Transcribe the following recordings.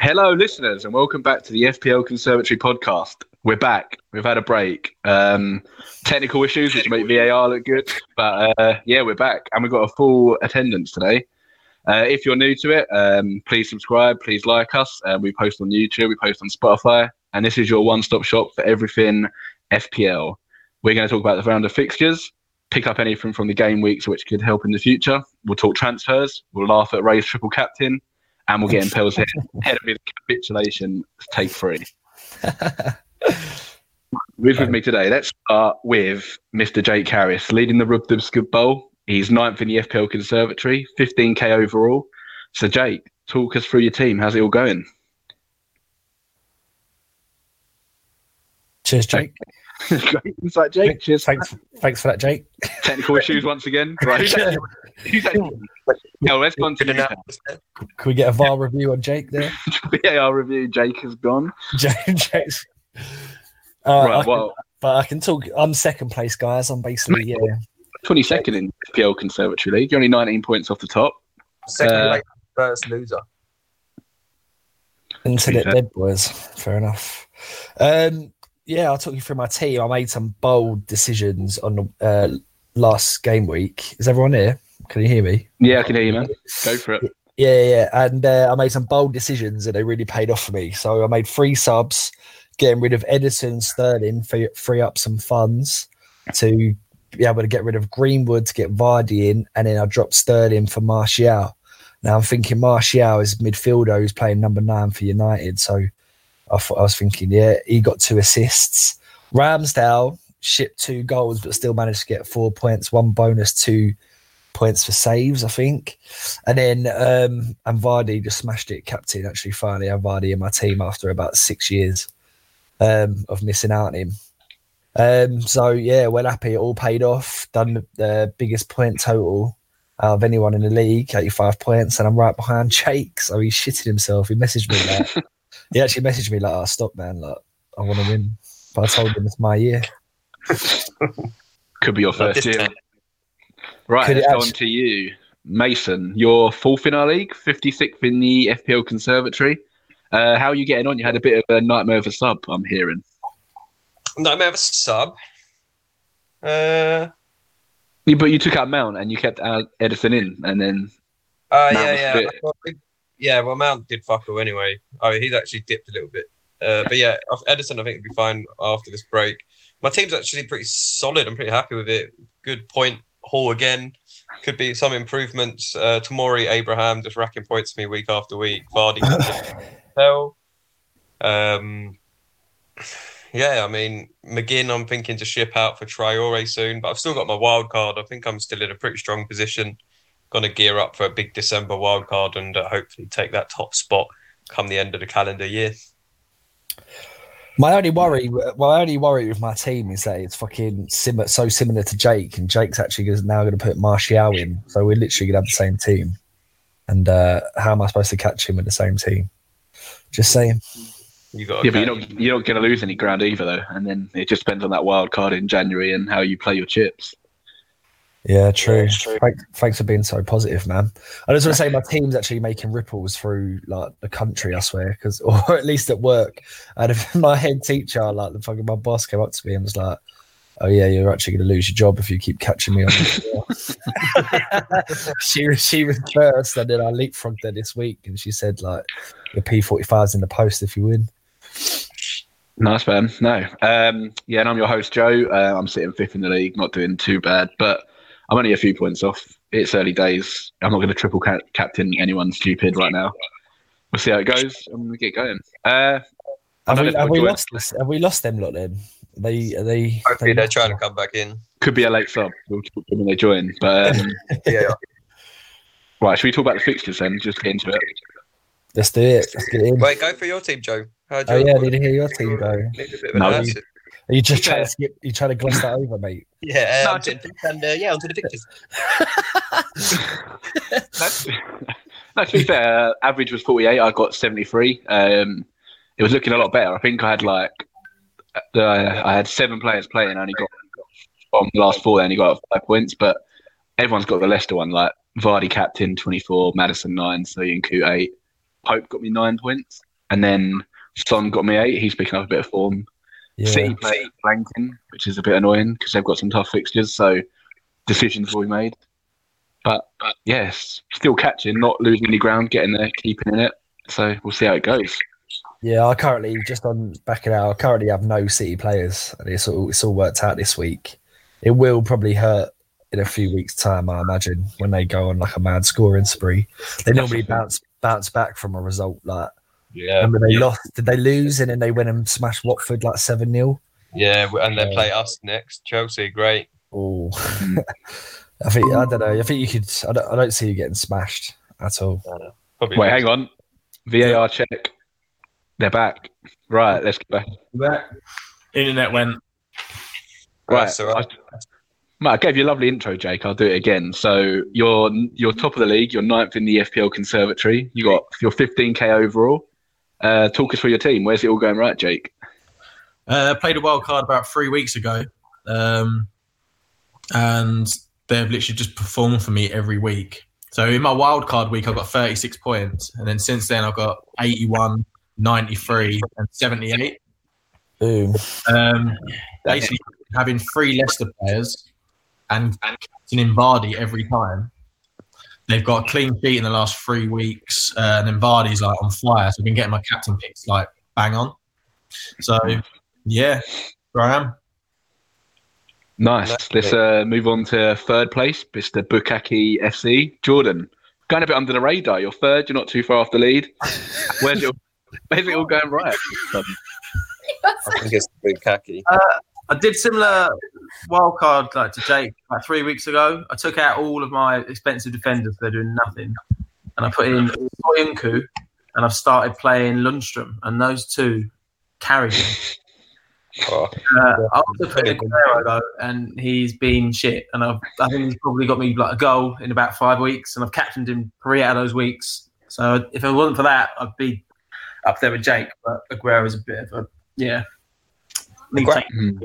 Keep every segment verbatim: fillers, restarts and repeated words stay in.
Hello, listeners, and welcome back to the F P L Conservatory podcast. We're back. We've had a break. Um, technical issues, which make V A R look good. But uh, yeah, we're back, and we've got a full attendance today. Uh, if you're new to it, um, please subscribe, please like us. Uh, we post on YouTube, we post on Spotify, and this is your one-stop shop for everything F P L. We're going to talk about the round of fixtures, pick up anything from the game weeks which could help in the future. We'll talk transfers, we'll laugh at Ray's triple captain, and we'll get in Pell's head, head of his capitulation, take three. Who's with me today? Let's start with Mister Jake Harris, leading the Rugby Scoop Bowl. He's ninth in the F P L Conservatory, fifteen K overall. So, Jake, talk us through your team. How's it all going? Cheers, Jake. Great insight, Jake. Cheers. Thanks, thanks for that, Jake. Technical issues once again. Right. Who's actually, who's actually, no, let's go on to the Can we get a V A R review on Jake there? V A R review. Jake has gone. Jake's. Uh, right. I Well, can, but I can talk. I'm second place, guys. I'm basically yeah. twenty-second in F P L Conservatory League. You're only nineteen points off the top. Second Uh, place, first loser. Until it dead, boys. Fair enough. Um, yeah, I'll talk you through my team. I made some bold decisions on the uh, last game week. Is everyone here? Can you hear me? Yeah, I can hear you, man. Go for it. Yeah, yeah. And uh, I made some bold decisions and they really paid off for me. So I made three subs, getting rid of Edison, Sterling, free, free up some funds to be able to get rid of Greenwood to get Vardy in, and then I dropped Sterling for Martial. Now I'm thinking Martial is midfielder who's playing number nine for United. So I thought I was thinking, yeah, he got two assists. Ramsdale shipped two goals, but still managed to get four points, one bonus, two points for saves, I think. And then um, and Vardy just smashed it, captain. Actually, finally, I have Vardy in my team after about six years um, of missing out on him. Um, so yeah, well happy. It all paid off. Done the, the biggest point total out of anyone in the league, eighty-five points, and I'm right behind Jake. So he shitted himself. He messaged me like, he actually messaged me like, "Oh, stop, man! Like, I want to win." But I told him it's my year. Could be your first year. Right, Could let's it go actually- on to you, Mason. You're fourth in our league, fifty-sixth in the F P L Conservatory. Uh, how are you getting on? You had a bit of a nightmare of a sub, I'm hearing. Nightmare of a sub. Uh, Yeah, but you took out Mount and you kept out Edison in, and then uh Mount yeah, was yeah. fit. Well, we- yeah, well, Mount did fuck all anyway. Oh, he's actually dipped a little bit. Uh, but yeah, Edison, I think, will be fine after this break. My team's actually pretty solid. I'm pretty happy with it. Good point haul again. Could be some improvements. Uh, Tamori Abraham just racking points for me week after week. Vardy, hell. Um, yeah, I mean, McGinn, I'm thinking to ship out for Traore soon, but I've still got my wild card. I think I'm still in a pretty strong position. Going to gear up for a big December wild card and uh, hopefully take that top spot come the end of the calendar year. My only worry, my only worry with my team is that it's fucking sim- so similar to Jake, and Jake's actually gonna- now going to put Martial in, so we're literally going to have the same team. And uh, how am I supposed to catch him with the same team? Just saying. You got Yeah, but you're not, you're not going to lose any ground either, though. And then it just depends on that wild card in January and how you play your chips. Yeah, true. Yeah, true. Thanks, thanks for being so positive, man. I just want to say my team's actually making ripples through like the country, I swear, because or at least at work. And my head teacher, like the fucking my boss, came up to me and was like, "Oh yeah, you're actually going to lose your job if you keep catching me on." The she was she was first, and then I leapfrogged her this week, and she said like, "Your P forty-five's in the post if you win." Nice, man. No. Um, yeah, and I'm your host, Joe. Uh, I'm sitting fifth in the league, not doing too bad, but I'm only a few points off. It's early days. I'm not going to triple ca- captain anyone stupid right now. We'll see how it goes and we get going. Uh, Have we, if have we're we joined- lost this? Have we lost them lot then? Are they are they? Hopefully they they're trying to come back in. Could be a late sub. We'll talk when they join. But um, Yeah. right, should we talk about the fixtures then? Just get into it. Let's do it. Let's get in. Wait, go for your team, Joe. How'd Oh you- yeah, I didn't hear your team go. Need a bit of an No, analysis. Are you just Yeah. trying to skip? You trying to gloss that over, mate? Yeah, No, I'm sitting fifth and uh, yeah, onto the pictures. That's, no, to be fair, uh, average was forty-eight. I got seventy-three. Um, it was looking a lot better. I think I had like uh, I had seven players playing. I only got on the last four. They only got five points, but everyone's got the Leicester one. Like Vardy captain twenty-four, Madison nine, Soyuncu eight, Pope got me nine points. and then Son got me eight. He's picking up a bit of form. Yeah. City play flanking, which is a bit annoying because they've got some tough fixtures. So decisions will be made. But, but yes, still catching, not losing any ground, getting there, keeping in it. So we'll see how it goes. Yeah, I currently, just on backing out, I currently have no City players, and it's all, it's all worked out this week. It will probably hurt in a few weeks' time, I imagine, when they go on like a mad scoring spree. They normally bounce bounce back from a result like. Yeah. Remember they yeah. lost? Did they lose and then they went and smashed Watford like seven nil? Yeah, and they Yeah. play us next. Chelsea, great. Oh, I think I don't know. I think you could. I don't, I don't see you getting smashed at all. Uh, probably Wait, hang on. V A R check. They're back. Right, let's get back. Back. Internet went. Right. That's all right. I, Matt, I gave you a lovely intro, Jake. I'll do it again. So you're you're top of the league. You're ninth in the F P L Conservatory. You got you're fifteen K overall. Uh, talk us through your team. Where's it all going right, Jake? Uh, played a wild card about three weeks ago, um, and they've literally just performed for me every week. So in my wild card week, I got thirty-six points, and then since then I've got eighty-one, ninety-three, and seventy-eight. Boom. Um, basically, having three Leicester players and captaining Vardy every time. They've got a clean sheet in the last three weeks, uh, and then Vardy's like on fire. So I've been getting my captain picks like bang on. So yeah, where I am. Nice. Let's uh, move on to third place, Mister Bukaki F C. Jordan, going a bit under the radar. You're third. You're not too far off the lead. Where's it? Where's it all going right? I think it's big khaki. Uh, I did similar wildcard like to Jake like three weeks ago. I took out all of my expensive defenders; they're doing nothing, and I put in Soyuncu, and I've started playing Lundstrom, and those two carry me. Oh, Uh, I also put in Aguero though, and he's been shit. And I've, I think he's probably got me like a goal in about five weeks, and I've captained him three out of those weeks. So if it wasn't for that, I'd be up there with Jake. But Aguero is a bit of a yeah. Need to take- Hmm.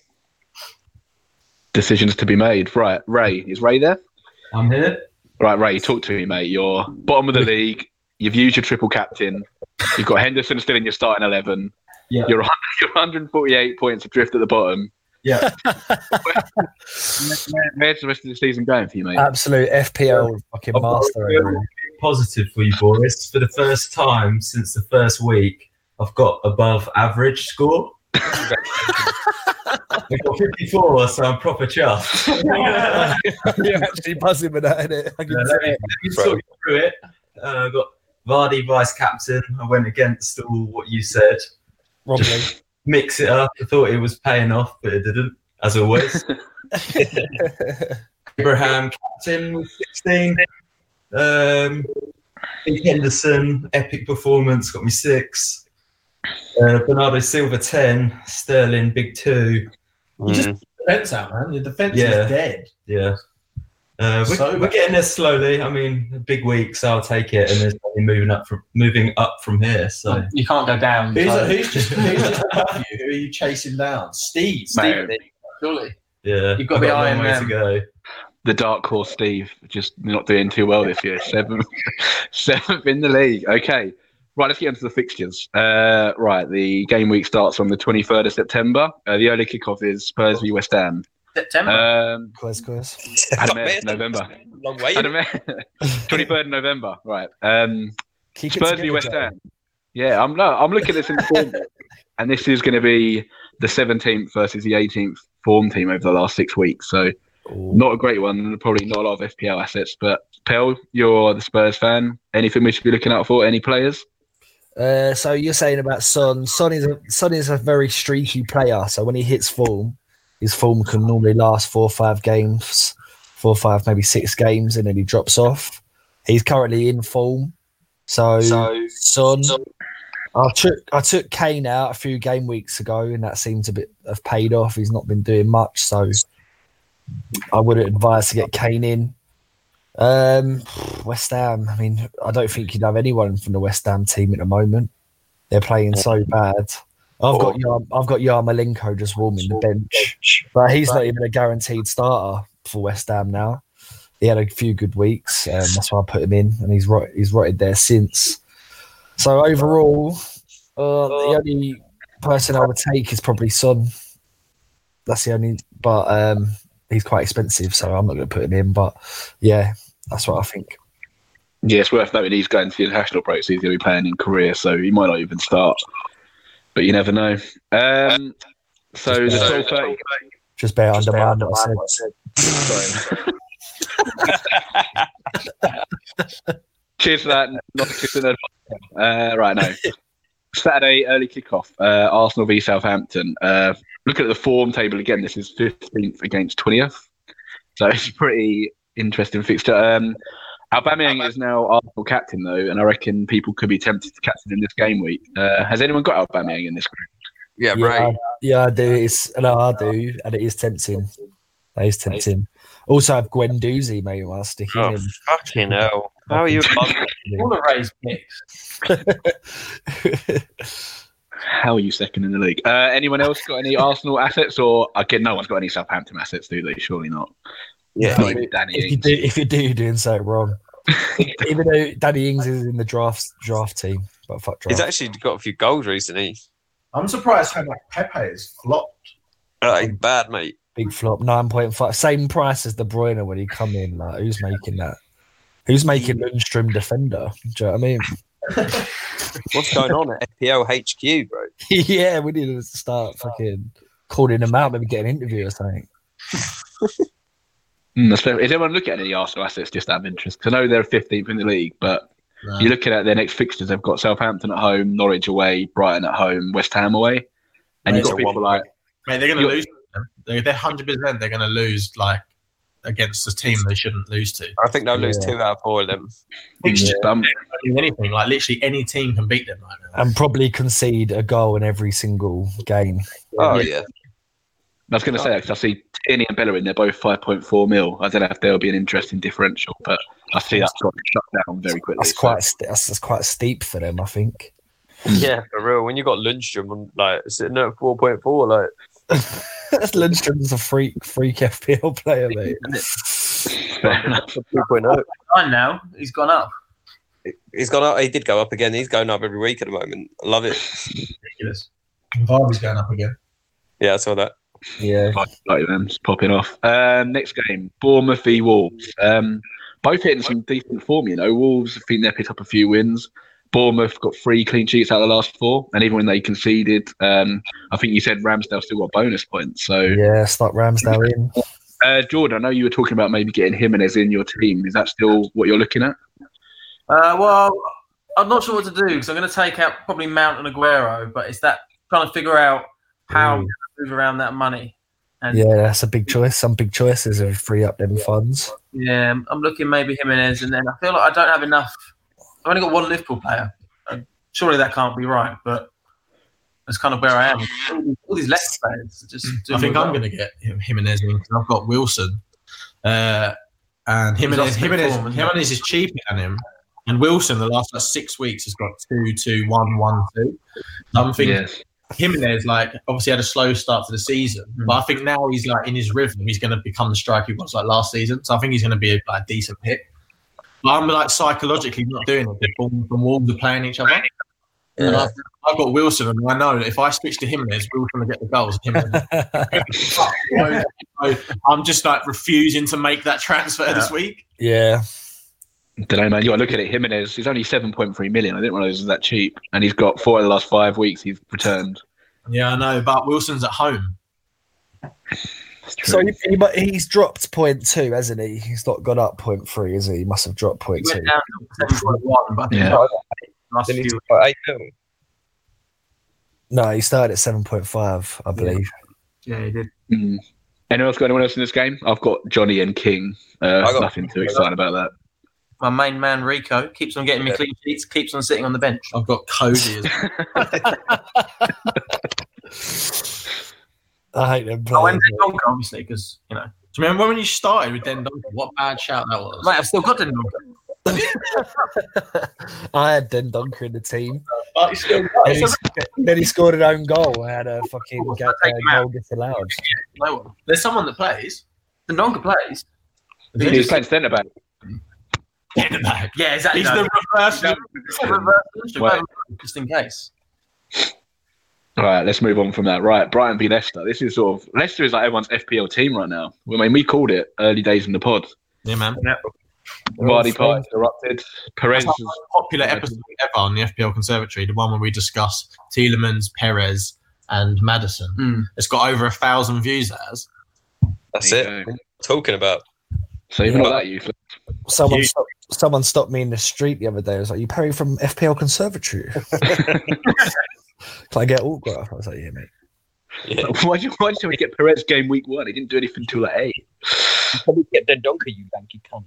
Decisions to be made. Right, Ray. Is Ray there? I'm here. Right, Ray. Talk to me, mate. You're bottom of the league. You've used your triple captain. You've got Henderson still in your starting eleven. Yeah. You're, one hundred, you're one hundred forty-eight points adrift at the bottom. Yeah. Where, where's the rest of the season going for you, mate? Absolute F P L fucking I've got master. a real over here. positive for you, Boris. For the first time since the first week, I've got above average score. I got fifty-four, so I'm proper chuffed. You're actually buzzing with that, innit? I can Uh, see let me, it. let me talk you through it. Uh, I got Vardy vice captain. I went against all what you said. Wrongly. Just mix it up. I thought it was paying off, but it didn't, as always. Abraham captain with sixteen. Um, Big Henderson, epic performance, got me six. Uh, Bernardo Silva ten, Sterling big two. mm. Just defense out, man. Your defense Yeah. is dead. Yeah. Uh, we're, So we're bad. getting there slowly. I mean, a big week, so I'll take it. And there's only moving up from moving up from here. So You can't go down. Who's, so- who's just who's just above you? Who are you chasing down? Steve. Mate, surely. yeah, You've got I've the a long Iron way Man. to go. The dark horse Steve, just not doing too well this year. Seventh, seventh in the league. Okay. Right, let's get into the fixtures. Uh, right, the game week starts on the twenty-third of September. Uh, the early kickoff is Spurs v West Ham. September. Um, Quiz, quiz. Adam Air, November. Long way. Adam Air, twenty-third of November. Right. Um, Keep it Spurs v together, West Joe. Ham. Yeah, I'm no, I'm looking at this in form, and this is going to be the seventeenth versus the eighteenth form team over the last six weeks. So Ooh. not a great one, and probably not a lot of F P L assets. But Pel, you're the Spurs fan. Anything we should be looking out for? Any players? Uh, so you're saying about Son. Son is a Son is a very streaky player. So when he hits form, his form can normally last four or five games, four or five, maybe six games, and then he drops off. He's currently in form. So, Son, I took I took Kane out a few game weeks ago, and that seemed to be, have paid off. He's not been doing much, so I would advise to get Kane in. Um, West Ham. I mean, I don't think you'd have anyone from the West Ham team at the moment. They're playing so bad. I've got Yar- I've got Yarmolenko just warming the bench, but he's not even a guaranteed starter for West Ham now. He had a few good weeks, um, that's why I put him in, and he's rot- he's rotted there since. So overall, Uh, the only person I would take is probably Son. That's the only, but um, he's quite expensive, so I'm not going to put him in. But yeah, that's what I think. Yeah, it's worth noting he's going to the international break, so he's going to be playing in Korea, so he might not even start. But you never know. Um, so the twelve thirty. Just bear under mind what I said. Cheers for that. Not kissing advice. Uh, right now, Saturday early kickoff. Uh, Arsenal v Southampton. Uh, looking at the form table again, this is fifteenth against twentieth, so it's a pretty interesting fixture. Um, Aubameyang is now Arsenal captain though, and I reckon people could be tempted to captain in this game week. Uh, has anyone got Aubameyang in this group? Yeah, Yeah, right. I, yeah, I do. It's no, I do, and it is tempting. It is tempting. Also, I have Guendouzi, mate. While sticking Oh, in. fucking hell. How are you? All the raised picks. How are you second in the league? Uh, anyone else got any Arsenal assets, or again, no one's got any Southampton assets, do they? Surely not. Yeah. Not even Danny If you Ings. do, if you do, you're doing so wrong. Even though Danny Ings is in the draft draft team, but fuck draft. He's actually got a few goals recently. I'm surprised how much Pepe is flopped. Like, bad, mate. Big flop, nine point five, same price as De Bruyne when he come in. Like, who's making that? Who's making Lundstrom defender? Do you know what I mean? What's going on at F P L H Q, bro? Yeah, we need to start fucking calling him out, maybe get an interview or something. Mm, that's fair. Is anyone looking at any Arsenal assets just out of interest? Because I know they're fifteenth in the league, but No. you're looking at their next fixtures. They've got Southampton at home, Norwich away, Brighton at home, West Ham away, and you've Those got are people one like Mate, they're going to You're- lose. Them. They're, they're one hundred percent they're going to lose like against a team they shouldn't lose to. I think they'll lose Yeah. two out of four of them. Yeah. Um, Anything like literally any team can beat them right now. And probably concede a goal in every single game. Oh, Yeah. yeah. I was going to say that because I see Tierney and Bellerin, they're both five point four mil. I don't know if there'll be an interesting differential, but I see that's got shut down very quickly. That's so- quite st- that's, that's quite steep for them, I think. Yeah, for real. When you got Lundstrom on, like, sitting at four point four, like, Lundstrom's a freak, freak F P L player, mate. Fair enough. two point oh. Fine now. He's gone up. He's gone up. He did go up again. He's going up every week at the moment. I love it. Ridiculous. Vardy's going up again. Yeah, I saw that. Yeah, Like, like them, just popping off. Um, next game, Bournemouth v Wolves. Um, both hitting some decent form, you know. Wolves, I think they picked up a few wins. Bournemouth got three clean sheets out of the last four, and even when they conceded, um, I think you said Ramsdale still got bonus points. So, yeah, start Ramsdale in. uh, Jordan, I know you were talking about maybe getting Jimenez in your team. Is that still what you're looking at? Uh, well, I'm not sure what to do because I'm going to take out probably Mount and Aguero, but it's that trying to figure out how Mm. to move around that money. And Yeah, that's a big choice. Some big choices are free up them funds. yeah, I'm looking maybe Jimenez, and then I feel like I don't have enough. I've only got one Liverpool player. And surely that can't be right, but that's kind of where I am. All these Leicester players just. I think I'm going to get him, Jimenez in because I've got Wilson. Uh, and Jimenez, lost big Jimenez, form, isn't he? Jimenez is cheaper than him. And Wilson, the last like, six weeks, has got two, two, one, one, two. So I'm thinking Yes. Jimenez, like, obviously had a slow start to the season, Mm. but I think now he's like in his rhythm. He's going to become the striker he was like last season. So I think he's going to be a like, decent pick. But I'm like psychologically not doing it. The Bournemouth and Wolves are playing each other. And I've, I've got Wilson, and I know that if I switch to Jimenez, Wilson will get the goals. Jimenez. So I'm just like refusing to make that transfer this week. Yeah, Don't know, man. You got to look at it. Jimenez, he's only seven point three million. I didn't realize it was that cheap. And he's got four of the last five weeks he's returned. Yeah, I know, but Wilson's at home. That's true. so he, he, mu- he's dropped point two, hasn't he? He's not gone up point three, is he? He must have dropped point He two. went down to seven point one, but I think Yeah. last Then he's few got eight mil. No, he started at seven point five, I believe. yeah, he did. Mm. Anyone else got anyone else in this game? I've got Johnny and King. Uh, I got- nothing too exciting about that. My main man Rico keeps on getting me clean sheets, keeps on sitting on the bench. I've got Cody as I hate them I players. went to Donker, obviously, because you know, Do you remember when you started with Den Duncan? What bad shout that was. mate, I've still got Donker. I had Den Dunker in the team. But he's still Then he, then he scored an own goal. I had a fucking Well, ga- take uh, him out. goal disallowed. No one. There's someone that plays. The Donker plays. He was playing centre back. Get him back. Yeah, exactly. He's no. the reverse. It's a reverse Lundstrom, Wait. just in case. All right, let's move on from that. Right, Brighton v Leicester. This is sort of Leicester is like everyone's F P L team right now. I mean, we called it early days in the pod. Yeah, man. Vardy party erupted. Perez. That's the most popular episode ever on the F P L Conservatory, the one where we discuss Tielemans, Perez, and Maddison. Mm. It's got over a thousand views. That has. That's There it. you What go. are you talking about? So even not that useless. Someone You- stopped, someone stopped me in the street the other day. I was like, "You Perry from F P L Conservatory? Can I get autograph?" I was like, "Yeah, mate." Yeah. Why did you why did you get Perez game week one? He didn't do anything until like eight. Probably get the donkey, you lanky cunt.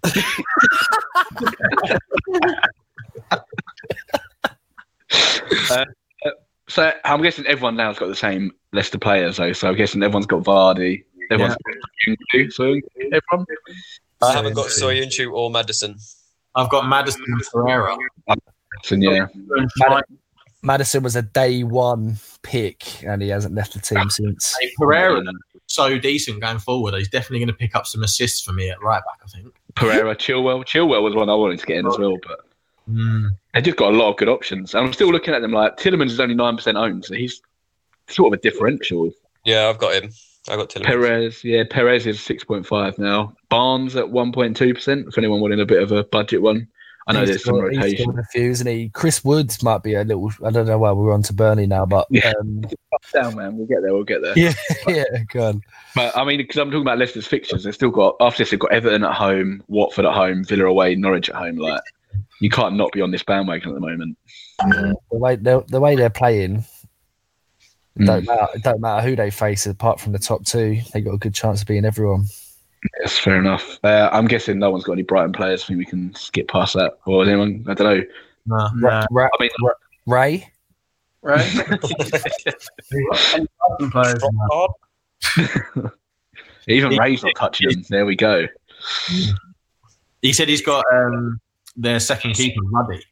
uh, uh, so I'm guessing everyone now's got the same Leicester players though. So I'm guessing everyone's got Vardy. Everyone's got Yungu, so everyone. I haven't got Soyuncu or Madison. I've got Maddison and Ferreira. So yeah, Mad- Madison was a day one pick, and he hasn't left the team since. Hey, Pereira so decent going forward. He's definitely going to pick up some assists for me at right back, I think. Pereira, Chilwell. Chilwell was one I wanted to get in as well, but Mm. they just got a lot of good options. And I'm still looking at them like Tielemans is only nine percent owned, so he's sort of a differential. Yeah, I've got him. I got Tielemans. Perez, yeah, Perez is six point five now. Barnes at one point two percent. If anyone wanted a bit of a budget one, I know He's there's some scored- he's rotation. scored a few, isn't he? Chris Woods might be a little. I don't know why we're on to Burnley now, but Yeah. um, Down, man. We'll get there. We'll get there. yeah, yeah, go on. But I mean, because I'm talking about Leicester's fixtures, they've still got after this they've got Everton at home, Watford at home, Villa away, Norwich at home. Like you can't not be on this bandwagon at the moment. The way they're, the way they're playing, Mm. don't matter. It don't matter who they face, apart from the top two. They got a good chance of beating everyone. Yes, fair enough. Uh, I'm guessing no one's got any Brighton players. I think we can skip past that. Or anyone? I don't know. Nah. Nah. Ra- I mean, Ra- Ray, Right? Any Brighton players? No. even Ray's not touching them. There we go. He said he's got um, their second keeper, Ruddy.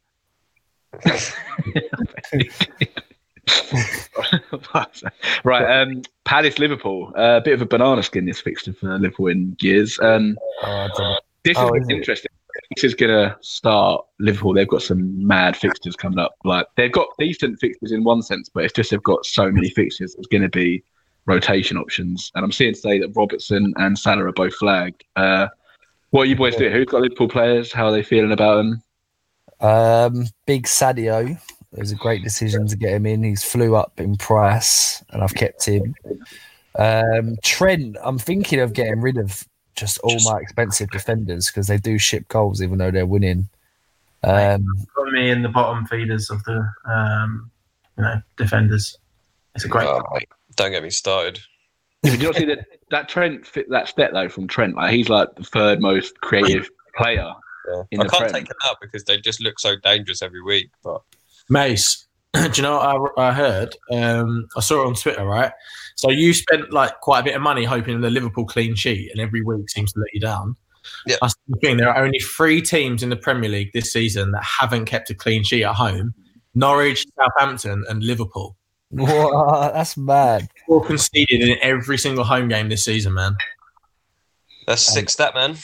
Right, um, Palace Liverpool. A uh, bit of a banana skin this fixture for Liverpool in years. Um, oh, I don't know. this Oh, is is it? interesting. This is going to start Liverpool. They've got some mad fixtures coming up. Like they've got decent fixtures in one sense, but it's just they've got so many fixtures. It's going to be rotation options. And I'm seeing today that Robertson and Salah are both flagged. Uh, what are you boys doing? Who's got Liverpool players? How are they feeling about them? Um, Big Sadio. It was a great decision to get him in. He's flew up in price, and I've kept him. Um, Trent, I'm thinking of getting rid of just all my expensive defenders because they do ship goals even though they're winning. Um, Got me in the bottom feeders of the um, you know defenders. It's a great. Oh, mate, don't get me started. Did you not see that that Trent fit that step though from Trent? Like he's like the third most creative player. Yeah. In I the can't Prem. take it out because they just look so dangerous every week. But Mace, do you know what I, I heard? Um, I saw it on Twitter, right? So you spent like quite a bit of money hoping the Liverpool clean sheet, and every week seems to let you down. Yeah. That's the thing. There are only three teams in the Premier League this season that haven't kept a clean sheet at home: Norwich, Southampton, and Liverpool. what? That's mad. All conceded in every single home game this season, man. that's sick stat, man.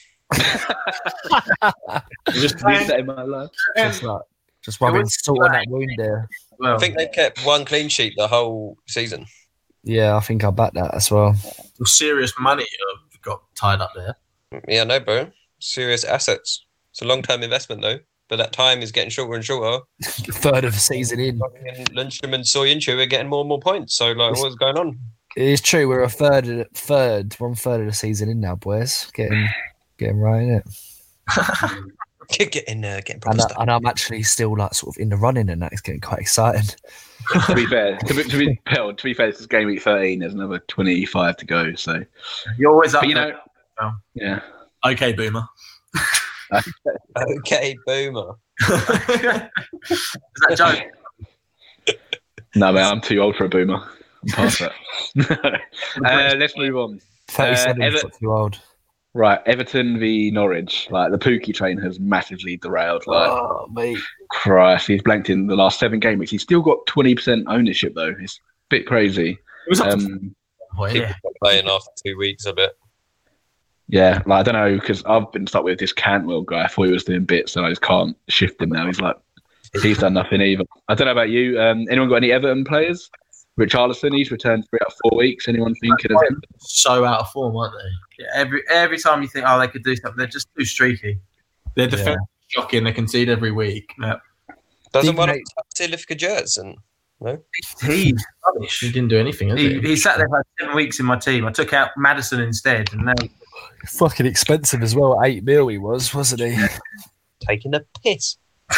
Just Least that in my life. Just like just rubbing was- salt on that wound there. Well, I think they've kept one clean sheet the whole season. Yeah, I think I'll back that as well. some serious money you've got tied up there. Yeah, no, bro. Serious assets. It's a long-term investment, though. But that time is getting shorter and shorter. Third of the season in. And Lundstrom and Soyuncu are getting more and more points. So, like, what's going on? It is true. We're a third, of, third, one third of the season in now, boys. Getting, getting right in it. Get in there, getting proper And, I, stuff. and I'm actually still like sort of in the running, and that is getting quite exciting. To be fair, to be, to be, to be fair, this is game week thirteen. There's another twenty-five to go. So, you're always up. but you there. know, Oh. yeah. Okay, Boomer. Okay, boomer. Is that joke? No, man, I'm too old for a boomer. I'm past that. uh, let's move on. thirty-seven Uh, is Ever- not too old. Right, Everton v Norwich. Like the Pookie train has massively derailed. Like, Oh, mate. Christ, he's blanked in the last seven game weeks. He's still got twenty percent ownership though. It's a bit crazy. It was up to Um, point. People stop playing after two weeks, I bet. yeah, like I don't know because I've been stuck with this Cantwell guy. I thought he was doing bits, and I just can't shift him now. He's like He's done nothing either. I don't know about you. Um, anyone got any Everton players? Richarlison, he's returned for about four weeks. Anyone thinking of him? So out of form, aren't they? Yeah, every every time you think, oh, they could do something, they're just too streaky. Their defense is shocking. They concede every week. Yeah. Doesn't Big one of mate. Silif Gertsen? No. He's rubbish. He didn't do anything, has He, he? he sat there for like seven weeks in my team. I took out Madison instead, and now Fucking expensive as well. Eight mil he was, wasn't he? Taking a piss.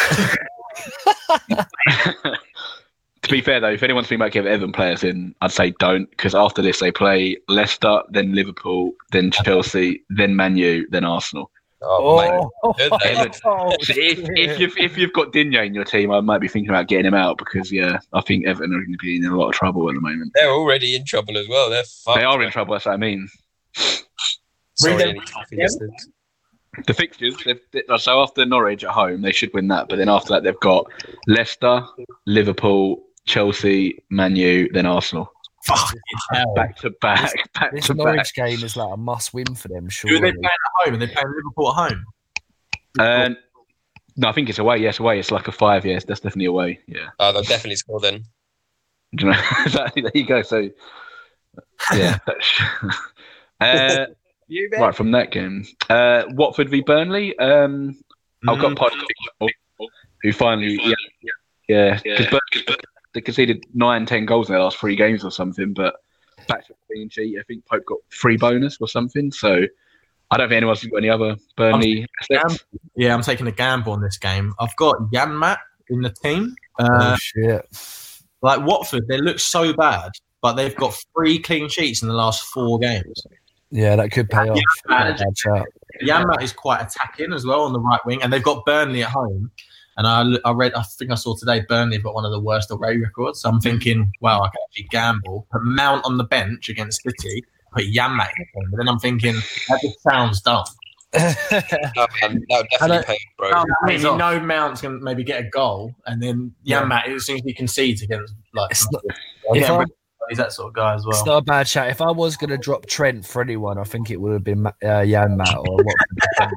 To be fair though, if anyone's thinking about giving Everton players in, I'd say don't, because after this they play Leicester, then Liverpool, then Chelsea, then Man U, then Arsenal. Oh, mate. Good, David. oh, So if, if you've if you've got Digne in your team, I might be thinking about getting him out because yeah, I think Everton are going to be in a lot of trouble at the moment. They're already in trouble as well. They're fucked. They are in trouble. That's what I mean. Sorry, Read any toffee listeners. The fixtures. They've, they, so after Norwich at home, they should win that. But then after that, they've got Leicester, Liverpool, Chelsea, Man U, then Arsenal. Fucking hell. Back to back, back This to back. Norwich game is like a must-win for them. Who are Surely. they playing at home? Are they playing Liverpool at home? Um, no, I think it's away. Yes, away. It's like a five. Yes, that's definitely away. Yeah. Oh, they'll definitely score then. Do you know? Exactly, there you go. So, yeah. that's- uh, You right from that game, uh, Watford v Burnley. Um, I've got Poch, who finally, yeah, yeah, because Burnley they conceded nine, ten goals in their last three games or something, but back to clean sheet. I think Pope got free bonus or something. So I don't think anyone's got any other Burnley assets. Yeah, I'm taking a gamble on this game. I've got Janmat in the team. Oh Uh, shit! like Watford, they look so bad, but they've got three clean sheets in the last four games. Yeah, that could pay off. Yeah, Not a bad shout. Janmat is quite attacking as well on the right wing, and they've got Burnley at home. And I, I read, I think I saw today, Burnley have got one of the worst away records. So I'm thinking, wow, I can actually gamble, put Mount on the bench against City, put Janmat in the game. But then I'm thinking, that just sounds dumb. No, man, that would I definitely don't- pay, bro. I mean, you off. know Mount's going to maybe get a goal, and then Yeah. Janmat, as soon as he concedes against, like, It's not- yeah, if I'm- he's that sort of guy as well. It's not a bad shout. If I was going to drop Trent for anyone, I think it would have been uh, Janmat or what.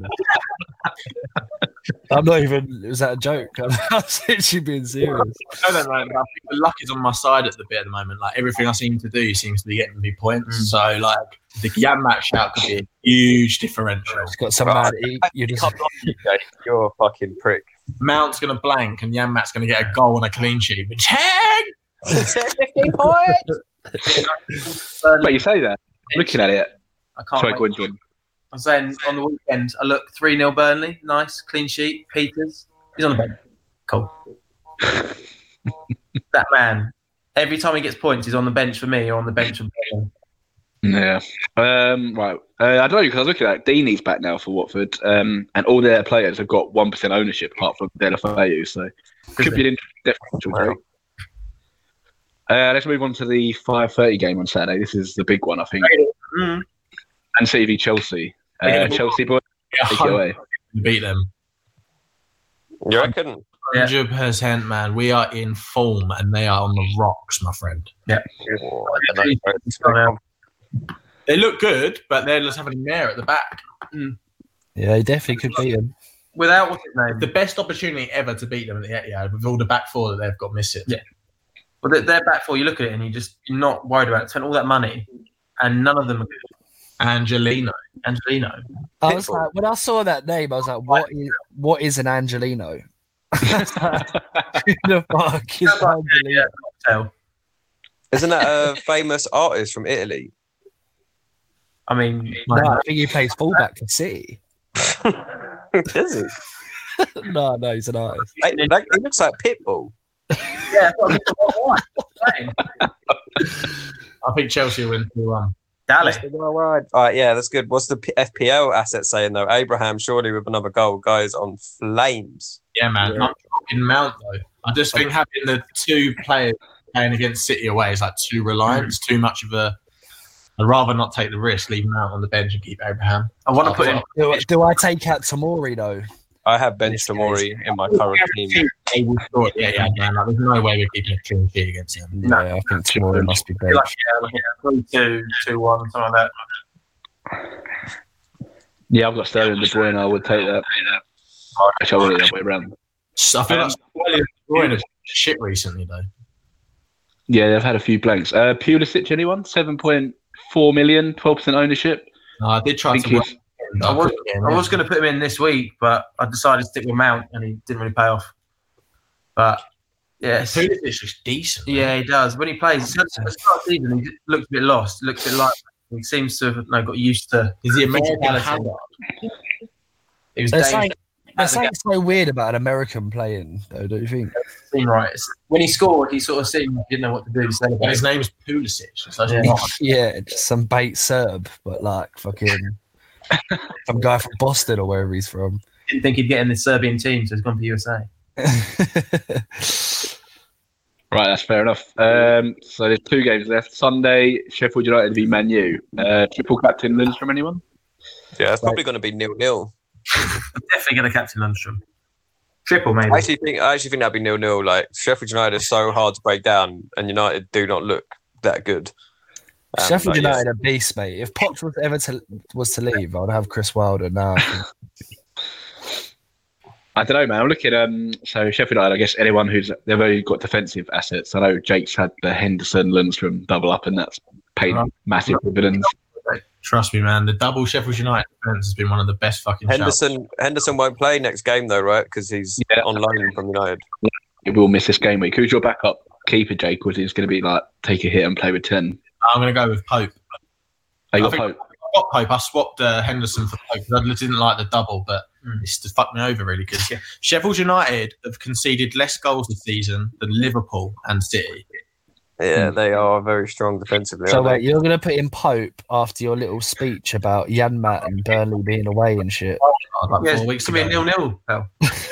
I'm not even. Was that a joke? I'm actually being serious. I don't know. I think the luck is on my side at the bit at the moment. Like everything I seem to do seems to be getting me points. Mm. So like the Janmat shout could be a huge differential. It's got some mad. You just You're a fucking prick. Mount's going to blank and Janmat's going to get a goal and a clean sheet. But Chang! fifteen points. But you say that. Looking at it, I can't sorry, wait. go on, Jordan. I'm saying on the weekend, I look three nil Burnley. Nice, clean sheet. Peters, he's on the bench. Cool. That man, every time he gets points, he's on the bench for me or on the bench for Burnley. Yeah. Um, right. Uh, I don't know because I was looking at it. Deeney's back now for Watford, um, and all their players have got one percent ownership apart from Delafeu, so could be an interesting differential. Uh, let's move on to the five thirty game on Saturday. This is the big one, I think. Mm. And City v Chelsea. Uh, Yeah. Chelsea boy, take it away. Beat them. You reckon? Yeah. one hundred percent, man. We are in form and they are on the rocks, my friend. Oh, I don't know. They look good, but they're just having a mare at the back. yeah, he definitely could beat him. Without what's his name? The best opportunity ever to beat them at the Etihad with all the back four that they've got missing. Yeah. Well, they're, they're back four. You look at it and you just you're not worried about it. Spent all that money, and none of them are good. Angelino. Angelino. I was like, when I saw that name, I was like, what is what is an Angelino? Who the fuck is Angelino? Yeah, cocktail. Isn't that a famous artist from Italy? I mean, No, I think he plays fullback for City. Is it? no, no, he's an artist. Like, like, it looks like Pitbull. yeah, that's what I'm I think Chelsea will win two one. Dally. All right, yeah, that's good. What's the P- F P L asset saying though? Abraham surely with another goal, guys on flames. Yeah, man. Yeah. I'm talking Mount, though. I just think having the two players playing against City away is like too reliant. It's too much of a... I'd rather not take the risk, leave Mount on the bench and keep Abraham. I want to put in. Do, do I take out Tomori though? I have Ben Tomori in my current team. They will score it. Yeah, yeah, man. Like, there's no way we're keeping a clean sheet against him. Yeah, I think Tomori must be better. Like, yeah, like, yeah, three, two, two, one, something like that. Yeah, I've got Sterling De Bruyne. I would take that. Actually, I would take that way around. So I feel like Sterling We're in a shit recently, though. Yeah, they've had a few blanks. Uh, Pulisic, anyone? seven point four million, twelve percent ownership. No, I did try I think to. Work he's- him, I was, couldn't get him I in. was going to put him in this week, but I decided to stick with Mount, and he didn't really pay off. But yes, Pulisic is decent. man. yeah, he does. When he plays, at the start of the season, he looks a bit lost. Looks a bit like he seems to have you know, got used to. He's the American physicality. Hazard. It was There's Dave. something, there's something so weird about an American playing, though, don't you think? Seemed right. It's- When he scored, he sort of seemed like he didn't know what to do to And celebrate. his name's Pulisic. So Yeah. not. Yeah, just some bait Serb, but like fucking some guy from Boston or wherever he's from. Didn't think he'd get in the Serbian team, so he's gone to U S A. Right, that's fair enough. Um, so there's two games left. Sunday, Sheffield United v Man U. Uh, triple captain Lundstrom, anyone? Yeah, it's probably going to be nil-nil. I'm definitely going to captain Lundstrom. Triple, maybe. I actually think I actually think that'd be nil-nil. Like Sheffield United is so hard to break down, and United do not look that good. Um, Sheffield but yeah. United are beast, mate. If Poch was ever to was to leave, I'd have Chris Wilder now. I don't know, man. I'm looking. Um, so Sheffield United, I guess anyone who's they've only got defensive assets. I know Jake's had the Henderson Lundstrom double up, and that's paid massive dividends. Trust me, man. The double Sheffield United defense has been one of the best fucking shouts. Henderson Henderson won't play next game though, right? Because he's Yeah. on loan from United. It will miss this game week. Who's your backup keeper, Jake? Was he's going to be like take a hit and play with ten? I'm going to go with Pope. Oh, you I got think- Pope. I got Pope. I swapped uh, Henderson for Pope because I didn't like the double, but it's to fuck me over really because Sheffield United have conceded less goals this season than Liverpool and City. Yeah, Hmm. they are very strong defensively. So aren't they? wait, you're going to put in Pope after your little speech about Janmat and Burnley being away and shit. Uh, like Yeah, four it's weeks going to be a ago. nil-nil, pal.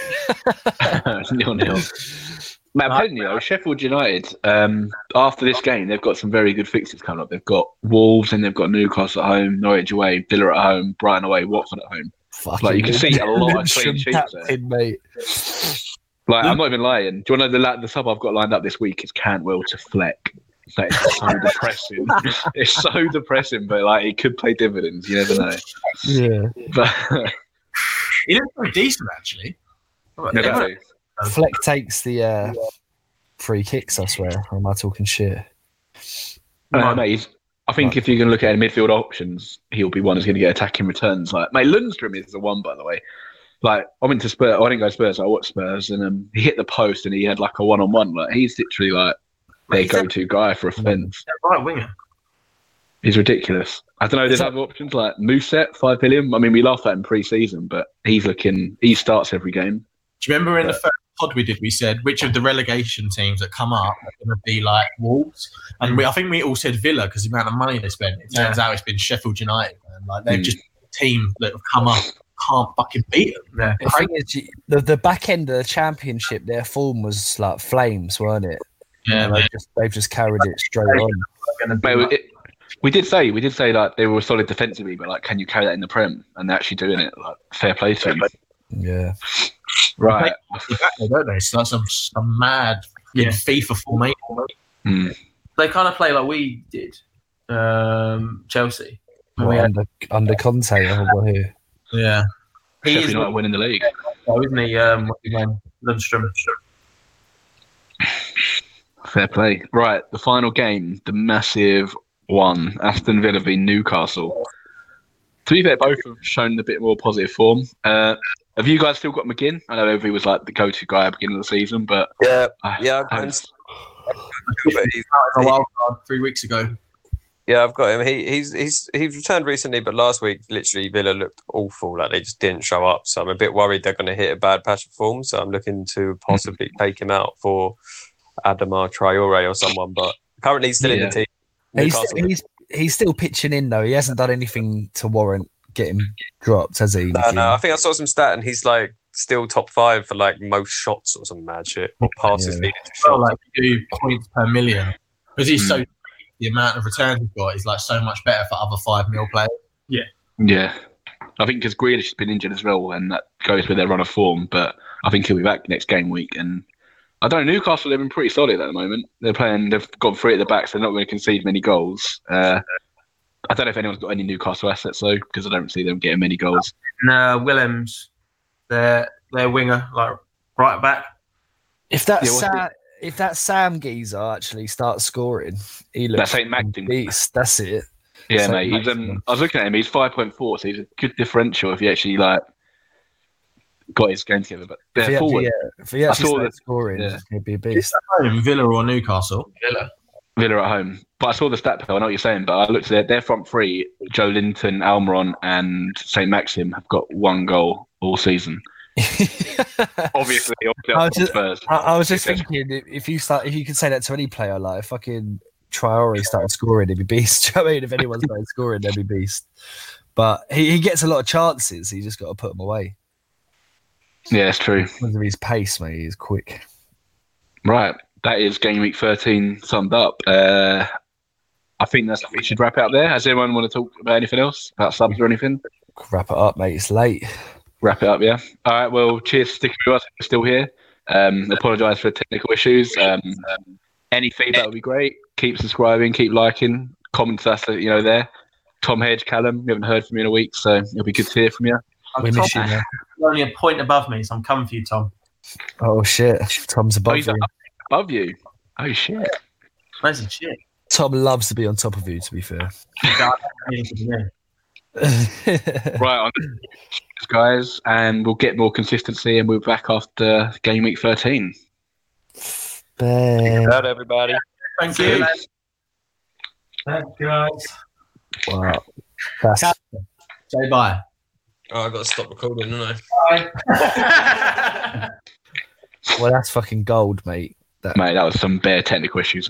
nil nil. Man, I'm telling you though, Sheffield United. Um, after this game, they've got some very good fixtures coming up. They've got Wolves, and they've got Newcastle at home, Norwich away, Villa at home, Brighton away, Watford at home. Fucking Like, you can see a lot of clean Lundstrom sheets there. captain, mate. Like, I'm not even lying. Do you want to know the, la- the sub I've got lined up this week is Cantwell to Fleck. That is so depressing. It's so depressing, but like it could pay dividends. You never know. Yeah. But He looks pretty decent actually. exactly. Fleck takes the uh, free kicks, I swear. Or am I talking shit? Uh, mate, he's, I think if you're going to look at midfield options, he'll be one who's going to get attacking returns. Like, mate, Lundstrom is the one, by the way. Like, I went to Spurs. I didn't go to Spurs. I watched Spurs, and um, he hit the post, and he had like a one-on-one. Like, he's literally like their He's a- go-to guy for offence. Right winger. He's ridiculous. I don't know. There's other options like Muset, five million. I mean, we laughed at him pre-season, but he's looking. He starts every game. Do you remember in the first pod we did, we said which of the relegation teams that come up are going to be like Wolves? And we, I think we all said Villa because the amount of money they spent. It turns out it's been Sheffield United. Man. Like they've Mm. just a team that have come up, can't fucking beat them. Yeah. The thing is, you- the, the back end of the championship, their form was like flames, weren't it? Yeah, And man. they've just, they've just carried it straight on. Gonna be Mate, like- it, we did say we did say like they were solid defensively, but like, can you carry that in the Prem? And they're actually doing it. Like, fair play to them. Yeah. Right. Exactly, don't they? It's like some, some mad Yeah. FIFA formation. Mm. They kind of play like we did, um, Chelsea. Well, We had- under, under Conte, I've got here. Yeah. he Sheffield is, United winning the league. though, isn't he? Um, what's his name? Lundstrom. Fair play. Right, the final game, the massive one, Aston Villa v Newcastle. To be fair, both have shown a bit more positive form. Uh, have you guys still got McGinn? I know he was like the go-to guy at the beginning of the season, but Yeah, I, yeah, I, I'm, but he's, A wild card three weeks ago. yeah, I've got him. He he's he's he's returned recently, but last week literally Villa looked awful. Like they just didn't show up. So I'm a bit worried they're going to hit a bad patch of form. So I'm looking to possibly take him out for Adama Traore or someone. But currently he's still in Yeah. the team. He's, Newcastle. he's, he's still pitching in, though. He hasn't done anything to warrant getting dropped, has he? No, no, I think I saw some stat and he's like still top five for like most shots or some mad shit. Or passes Yeah. needed to Well, shots. like you do points per million because he's Mm. so the amount of returns he's got is like so much better for other five mil players. yeah. I think because Grealish has been injured as well, and that goes with their run of form, but I think he'll be back next game week. And I don't know, Newcastle, they've been pretty solid at the moment. They're playing, they've got three at the back, so they're not going to concede many goals. Uh, I don't know if anyone's got any Newcastle assets, though, because I don't see them getting many goals. No, Willems, their their winger, like right back. If that Yeah, what's Sam, if that Sam geezer actually starts scoring, he looks That's Saint Maxim. beast. That's it. Yeah, Saint mate. He's, Maxim. um, I was looking at him. He's five point four, so he's a good differential if he actually like got his game together. But If they're he actually, forward. yeah, if he actually saw starts that- scoring, yeah. he'd be a beast. Home, Villa or Newcastle? Villa. Villa at home. But I saw the stat pile. I know what you're saying, but I looked at their, their front three, Joe Linton, Almiron, and Saint Maxim have got one goal all season. Obviously, obviously I was up just- Spurs. I, I was just Yeah. thinking if- if you start, if you could say that to any player, like fucking Traore started scoring, he'd be beast. Do you know what I mean? If anyone started scoring, they'd be beast. But he, he gets a lot of chances. You just got to put them away. Yeah, that's true. Because of his pace, mate, he's quick. Right. That is game week thirteen summed up. Uh, I think that's we should wrap it up there. Does anyone want to talk about anything else? About subs or anything? Wrap it up, mate. It's late. Wrap it up, yeah. All right, well, cheers for sticking with us. We're still here. Um, apologise for technical issues. Um, um, any feedback would be great. Keep subscribing, keep liking, comment to us, you know, there. Tom Hedge, Callum, we haven't heard from you in a week, so it'll be good to hear from you. We miss you, man. You're only a point above me, so I'm coming for you, Tom. Oh shit, Tom's Oh, above he's you. above you. Oh, shit. Amazing shit. Tom loves to be on top of you. To be fair. Right, on guys, and we'll get more consistency, and we're back after game week thirteen. Bang. Out, everybody. Thank you. Thanks, guys. Wow. That's, Say bye. Oh, I've got to stop recording, don't I? well, that's fucking gold, mate. That Mate, that was some bare technical issues.